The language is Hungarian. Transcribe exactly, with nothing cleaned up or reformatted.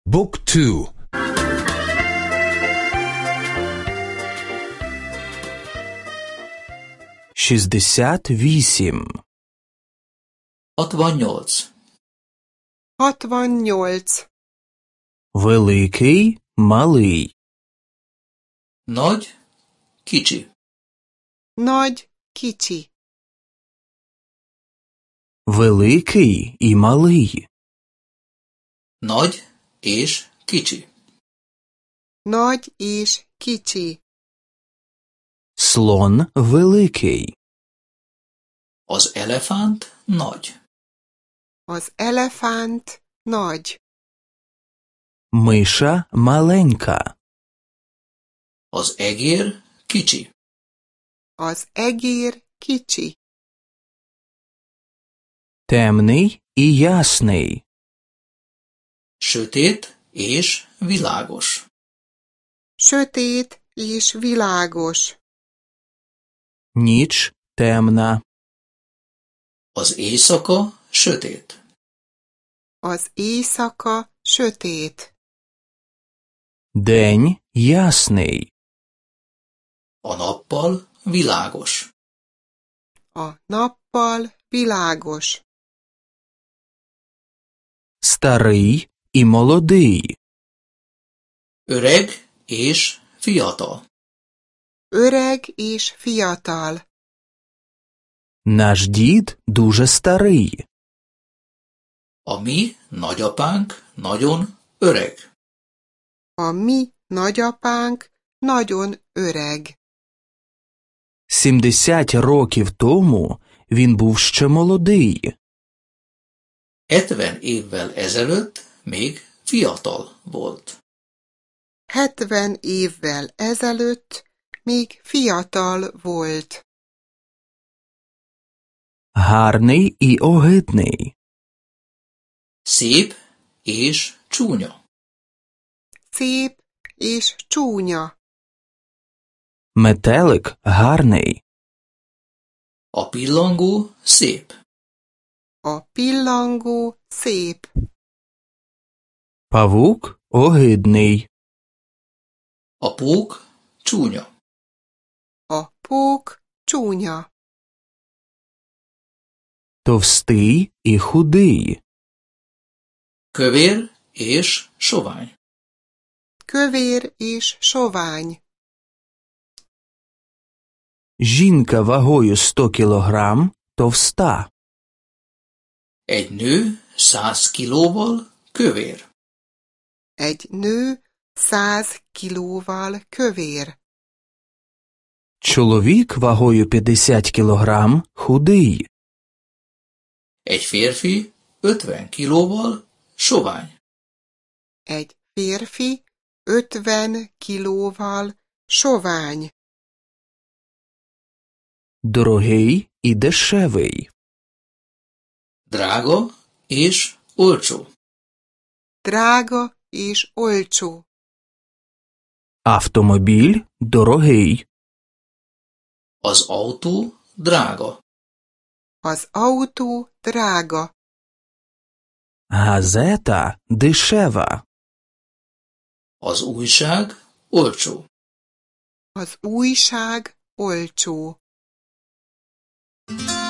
Book two. шістдесят вісім. hatvannyolc. hatvannyolc. Великий, малий. Nagy, kicsi. Nagy, kicsi. Великий і малий. Nagy és kicsi. Nagy és kicsi. Слон великий. Az elefánt nagy. Az elefánt nagy. Миша маленька. Az egér kicsi. Az egér kicsi. Темний і ясний. Sötét és világos. Sötét és világos. Ніч темна. Az éjszaka sötét. Az éjszaka sötét. День ясний. A nappal világos. A nappal világos. Старий і молодий. Öreg és fiatal. Öreg és fiatal. Наш дід дуже старий. A mi nagyapánk nagyon öreg. A mi nagyapánk nagyon öreg. сімдесят років тому він був ще молодий. hetven évvel ezelőtt még fiatal volt. hetven évvel ezelőtt még fiatal volt. Гарний і огидний. Szép és csúnya. Szép és csúnya. Метелик гарний. A pillangó szép. A pillangó szép. Павук огидний. A pók csúnya. A pók csúnya. Товстий і худий. Kövér és sovány. Kövér és sovány. Жінка вагою сто кілограм товста. Egy nő száz kilóval kövér. Egy nő száz kilóval kövér. Чоловік вагою п'ятдесят кілограм худий. Egy férfi ötven kilóval sovány. Egy férfi ötven kilóval sovány. Дорогий і дешевий. Drága és olcsó. Drága és olcsó. Автомобіль дорогий. Az autó drága. Az autó drága. Газета дешева. Az újság olcsó. Az újság olcsó.